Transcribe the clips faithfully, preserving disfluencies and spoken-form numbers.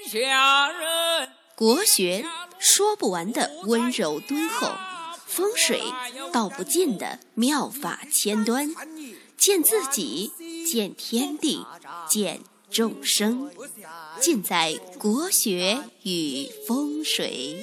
下人。 国学说不完的温柔敦厚，风水道不尽的妙法千端，见自己，见天地，见众生，尽在国学与风水。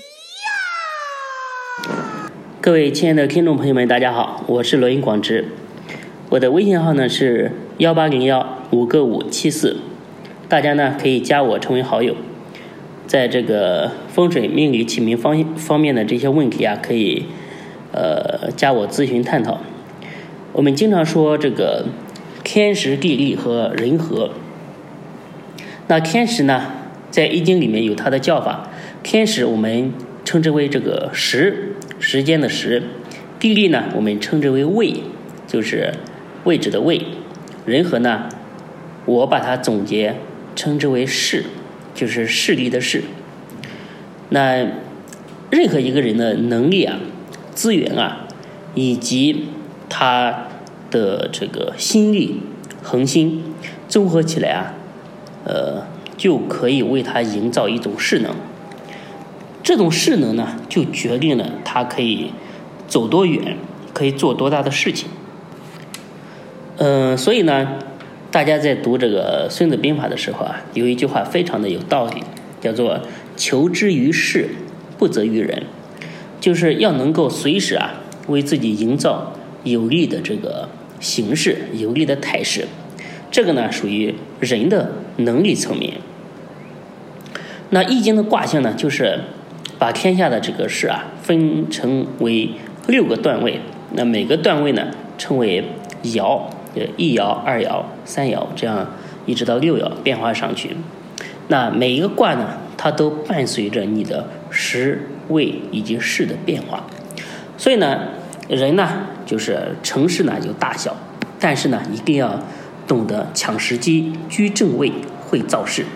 各位亲爱的听众朋友们，大家好，我是罗云广之，我的微信号呢是幺八零幺五个五七四，大家呢可以加我成为好友，在这个风水命理起名方方面的这些问题啊，可以呃加我咨询探讨。我们经常说这个天时地利和人和，那天时呢在易经里面有它的叫法，天时我们称之为这个时，时间的时；地利呢我们称之为位，就是位置的位；人和呢我把它总结称之为势，就是势力的势。那任何一个人的能力啊、资源啊，以及他的这个心力、恒心综合起来啊，呃，就可以为他营造一种势能。这种势能呢，就决定了他可以走多远，可以做多大的事情。嗯、呃，所以呢，大家在读这个《孙子兵法》的时候啊，有一句话非常的有道理，叫做“求之于事，不责于人”，就是要能够随时啊为自己营造有利的这个形势、有利的态势。这个呢，属于人的能力层面。那易经的卦象呢，就是把天下的这个事啊分成为六个段位，那每个段位呢称为爻，一爻、二爻、三爻，这样一直到六爻变化上去。那每一个卦呢，它都伴随着你的时、位以及势的变化。所以呢，人呢就是成事呢有大小，但是呢一定要懂得抢时机、居正位、会造势。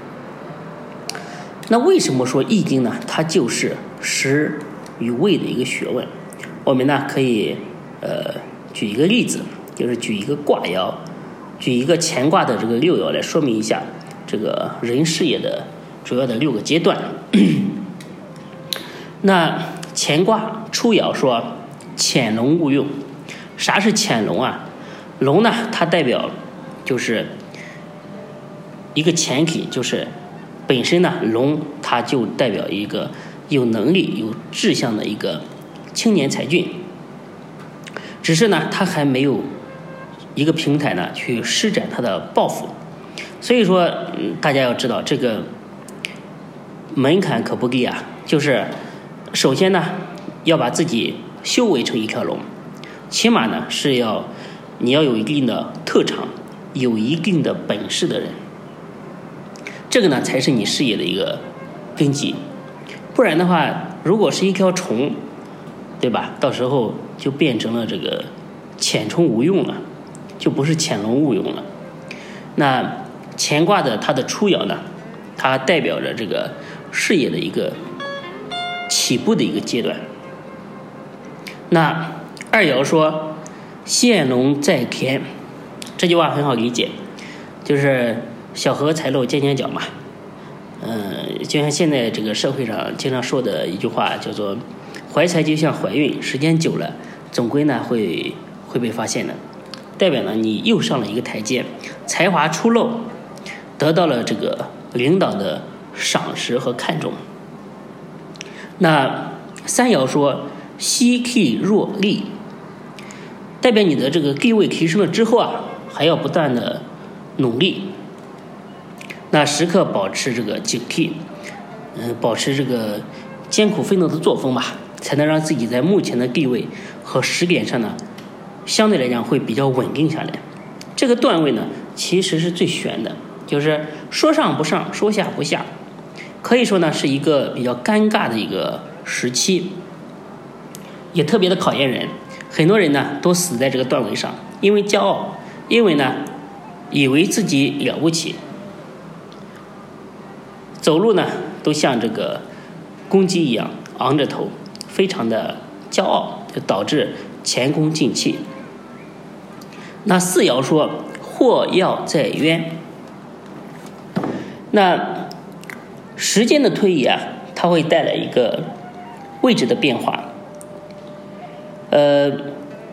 那为什么说易经呢？它就是时与位的一个学问。我们呢可以呃举一个例子，就是举一个卦爻，举一个乾卦的这个六爻来说明一下这个人事业的主要的六个阶段。那乾卦初爻说潜龙勿用。啥是潜龙啊？龙呢它代表就是一个前提，就是本身呢龙它就代表一个有能力有志向的一个青年才俊，只是呢他还没有一个平台呢去施展他的抱负。所以说、嗯、大家要知道这个门槛可不低啊，就是首先呢要把自己修为成一条龙，起码呢是要你要有一定的特长，有一定的本事的人，这个呢才是你事业的一个根基。不然的话，如果是一条虫，对吧，到时候就变成了这个潜虫无用了，就不是潜龙勿用了。那乾卦的它的初爻呢，它代表着这个事业的一个起步的一个阶段。那二爻说现龙在田，这句话很好理解，就是小荷才露尖尖角嘛。嗯，就像现在这个社会上经常说的一句话，叫做怀才就像怀孕，时间久了总归呢会会被发现的，代表呢你又上了一个台阶，才华出露，得到了这个领导的赏识和看重。那三爻说希替若厉，代表你的这个地位提升了之后啊，还要不断的努力，那时刻保持这个警惕，嗯、呃，保持这个艰苦奋斗的作风吧，才能让自己在目前的地位和时点上呢，相对来讲会比较稳定下来。这个段位呢，其实是最悬的，就是说上不上，说下不下，可以说呢是一个比较尴尬的一个时期，也特别的考验人。很多人呢都死在这个段位上，因为骄傲，因为呢以为自己了不起，走路呢都像这个公鸡一样昂着头，非常的骄傲，就导致前功尽弃。那四爻说祸要在渊，那时间的推移啊，它会带来一个位置的变化。呃，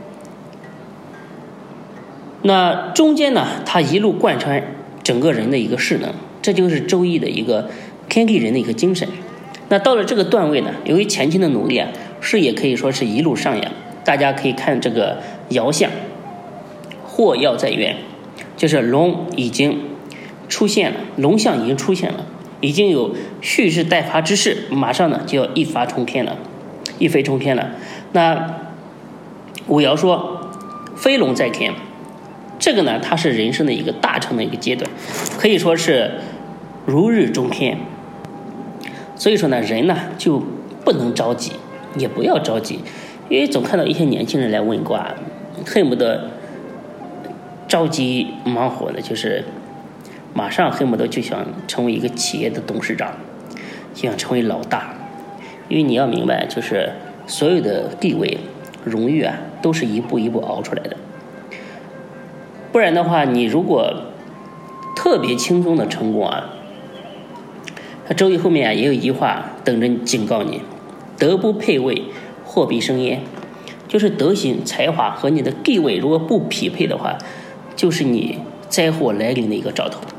那中间呢，它一路贯穿整个人的一个势能，这就是周易的一个天地人的一个精神。那到了这个段位呢，由于前期的努力啊，事业可以说是一路上扬。大家可以看这个爻象，祸要在渊，就是龙已经出现了，龙象已经出现了，已经有蓄势待发之势，马上呢就要一发冲天了，一飞冲天了。那五爻说飞龙在天，这个呢它是人生的一个大成的一个阶段，可以说是如日中天。所以说呢，人呢就不能着急，也不要着急，因为总看到一些年轻人来问卦，恨不得着急忙活的，就是马上恨不得就想成为一个企业的董事长，就想成为老大。因为你要明白，就是所有的地位荣誉啊，都是一步一步熬出来的。不然的话，你如果特别轻松的成功啊，他周易后面啊也有一句话等着警告你：德不配位，祸必生焉。就是德行才华和你的地位如果不匹配的话，就是你灾祸来临的一个兆头。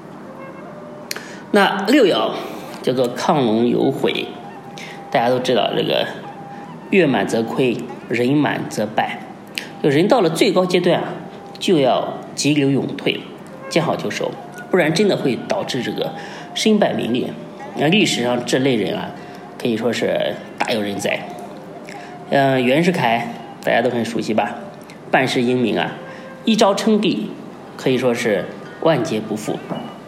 那六爻叫做亢龙有悔，大家都知道这个月满则亏，人满则败。就人到了最高阶段啊，就要急流勇退，见好就收，不然真的会导致这个身败名裂。那历史上这类人啊，可以说是大有人在。嗯，袁世凯大家都很熟悉吧，办事英明啊，一朝称帝，可以说是万劫不复。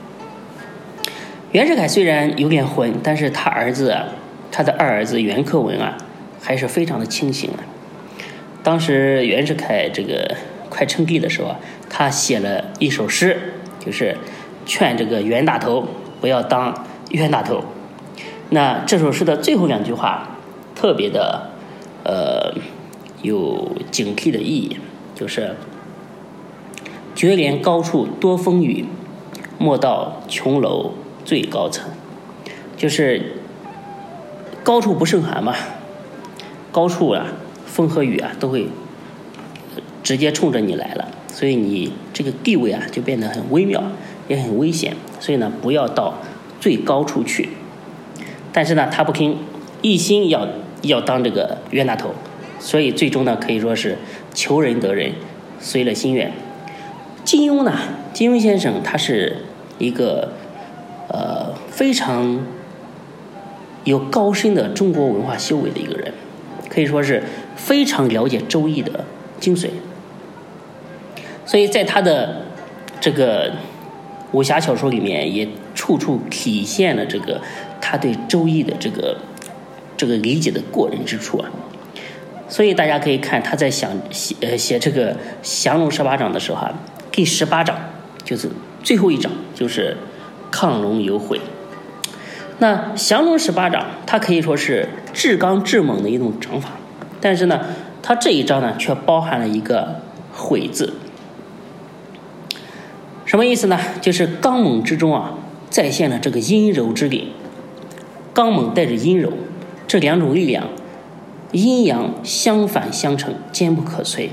袁世凯虽然有点混，但是他儿子啊，他的二儿子袁克文啊，还是非常的清醒啊。当时袁世凯这个快称帝的时候啊，他写了一首诗，就是劝这个袁大头不要当冤大头。那这首诗的最后两句话特别的呃有警惕的意义，就是绝莲高处多风雨，莫到琼楼最高层。就是高处不胜寒嘛，高处啊风和雨啊都会直接冲着你来了，所以你这个地位啊就变得很微妙，也很危险。所以呢，不要到最高处去。但是呢，他不听，一心要要当这个冤大头，所以最终呢，可以说是求人得人，随了心愿。金庸呢，金庸先生他是一个呃非常有高深的中国文化修为的一个人，可以说是非常了解周易的精髓。所以在他的这个武侠小说里面，也处处体现了这个他对周易的这个这个理解的过人之处啊。所以大家可以看他在想写呃写这个降龙十八掌的时候啊，第十八掌就是最后一掌，就是亢龙有悔。那降龙十八掌它可以说是至刚至猛的一种掌法，但是呢，它这一招呢却包含了一个悔字。什么意思呢？就是刚猛之中啊，再现了这个阴柔之力。刚猛带着阴柔，这两种力量，阴阳相反相成，坚不可摧。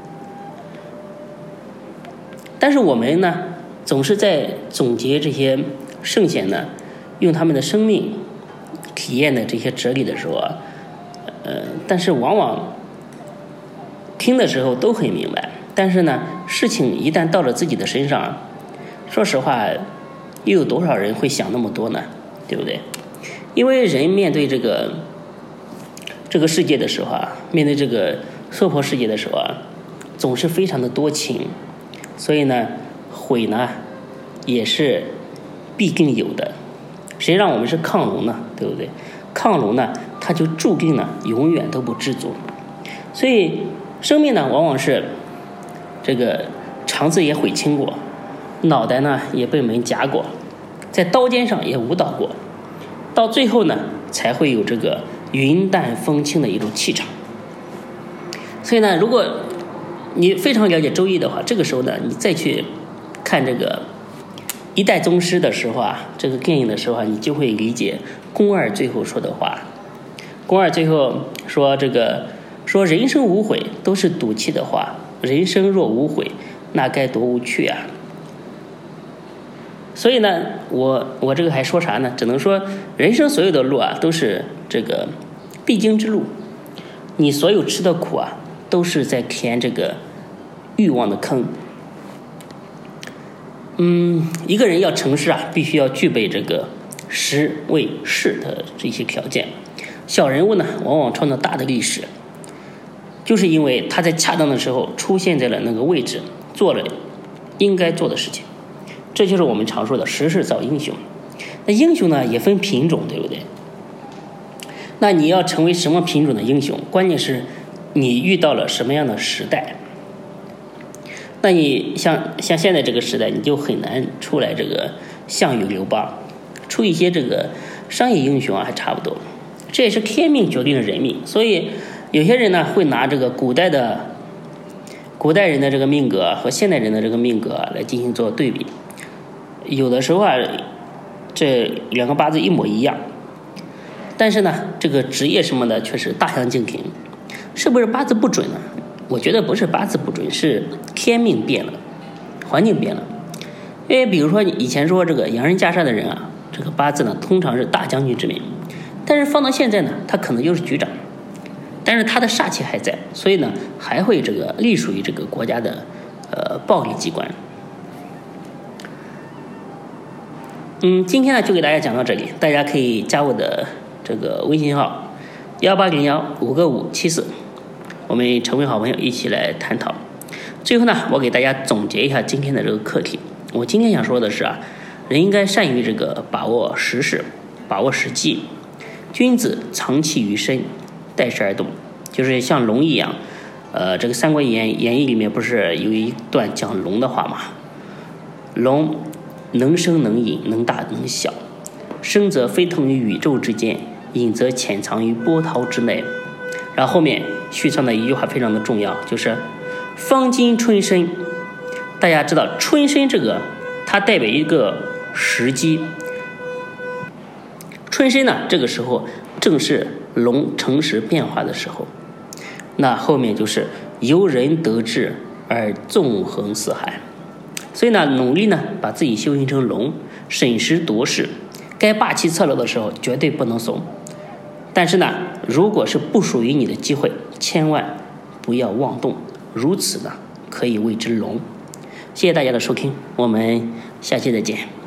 但是我们呢，总是在总结这些圣贤呢，用他们的生命体验的这些哲理的时候啊，呃，但是往往听的时候都很明白，但是呢，事情一旦到了自己的身上，说实话，又有多少人会想那么多呢？对不对？因为人面对这个这个世界的时候啊，面对这个娑婆世界的时候啊，总是非常的多情，所以呢，悔呢也是必定有的。谁让我们是亢龙呢？对不对？亢龙呢，它就注定呢永远都不知足。所以生命呢，往往是这个肠子也悔青过，脑袋呢也被门夹过，在刀尖上也舞蹈过，到最后呢才会有这个云淡风轻的一种气场。所以呢，如果你非常了解周易的话，这个时候呢，你再去看这个一代宗师的时候啊，这个电影的时候啊，你就会理解宫二最后说的话。宫二最后说这个说人生无悔都是赌气的话，人生若无悔，那该多无趣啊！所以呢，我我这个还说啥呢？只能说人生所有的路啊，都是这个必经之路。你所有吃的苦啊，都是在填这个欲望的坑。嗯，一个人要成事啊，必须要具备这个实、位、势的这些条件。小人物呢，往往创造大的历史，就是因为他在恰当的时候出现在了那个位置，做了应该做的事情。这就是我们常说的时势造英雄。那英雄呢，也分品种，对不对？那你要成为什么品种的英雄，关键是你遇到了什么样的时代。那你像像现在这个时代，你就很难出来这个项羽、刘邦，出一些这个商业英雄啊，还差不多。这也是天命决定了人命，所以有些人呢会拿这个古代的古代人的这个命格和现代人的这个命格来进行做对比。有的时候啊，这两个八字一模一样，但是呢，这个职业什么的却是大相径庭。是不是八字不准呢？我觉得不是八字不准，是天命变了，环境变了。因为比如说以前说这个洋人袈裟的人啊，这个八字呢通常是大将军之命，但是放到现在呢，他可能就是局长，但是他的煞气还在，所以呢还会这个隶属于这个国家的呃暴力机关。嗯，今天呢就给大家讲到这里，大家可以加我的这个微信号幺八零幺五个五七四，我们成为好朋友，一起来探讨。最后呢，我给大家总结一下今天的这个课题。我今天想说的是啊，人应该善于这个把握时势，把握时机。君子藏气于身，待时而动，就是像龙一样。呃，这个《三国演演义》里面不是有一段讲龙的话吗？龙能生能隐，能大能小，生则飞腾于宇宙之间，隐则潜藏于波涛之内。然后后面续上的一句话非常的重要，就是方今春深。大家知道春深这个它代表一个时机，春深呢这个时候正是龙成时变化的时候，那后面就是由人得志而纵横四海。所以呢，努力呢把自己修行成龙，审时度势，该霸气侧漏的时候绝对不能怂。但是呢，如果是不属于你的机会，千万不要妄动，如此呢可以谓之龙。谢谢大家的收听，我们下期再见。